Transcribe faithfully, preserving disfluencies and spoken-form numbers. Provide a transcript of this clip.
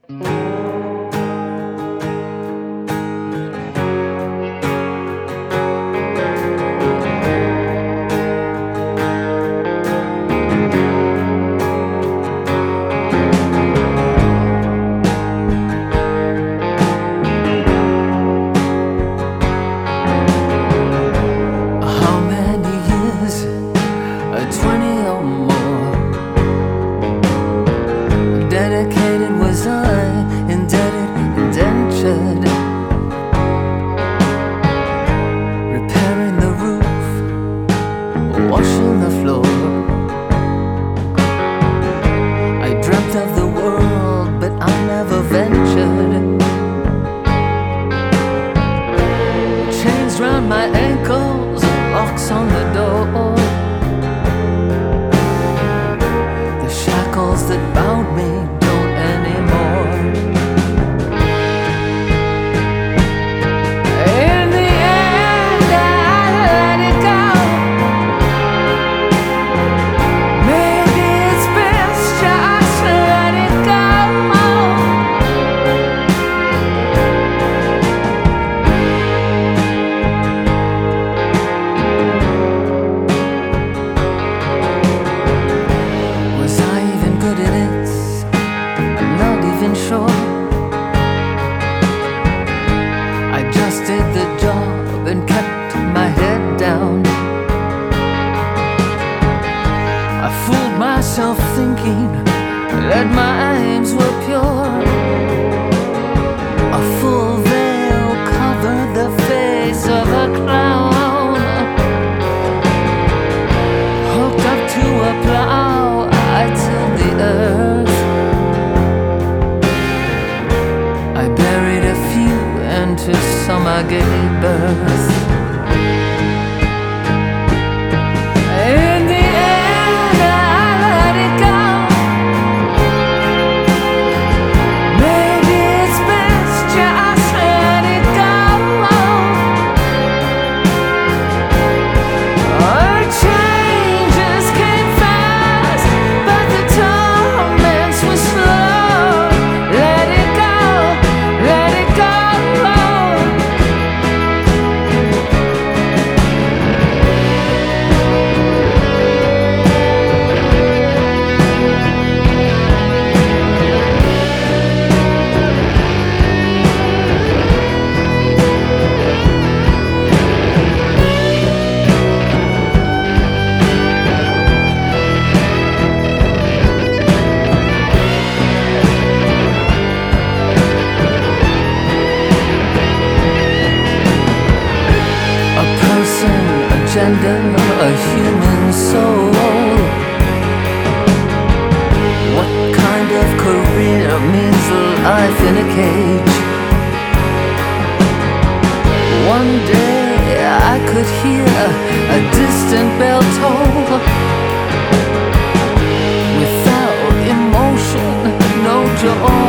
Dedicated was I, indebted, indentured, repairing the roof, washing the floor. I dreamt of the world, but I never ventured. Chains round my ankles, locks on the door. The shackles that bound me don't anymore. In the end, I let it go. Maybe it's best just let it go. Was I even good at it? I'm not even sure. I just did the job and kept my head down. I fooled myself thinking that my aims were pure. A full veil covered the face of a clown. Hooked up to a plow, I tilled the earth. I buried a few, and to some I gave birth. In the end, I let it go. Maybe it's best just let it go. Our changes came fast, but the torments were slow. Let it go, let it go. A person, a gender, a human soul. What kind of career means life in a cage? One day I could hear a distant bell toll. Without emotion, no joy.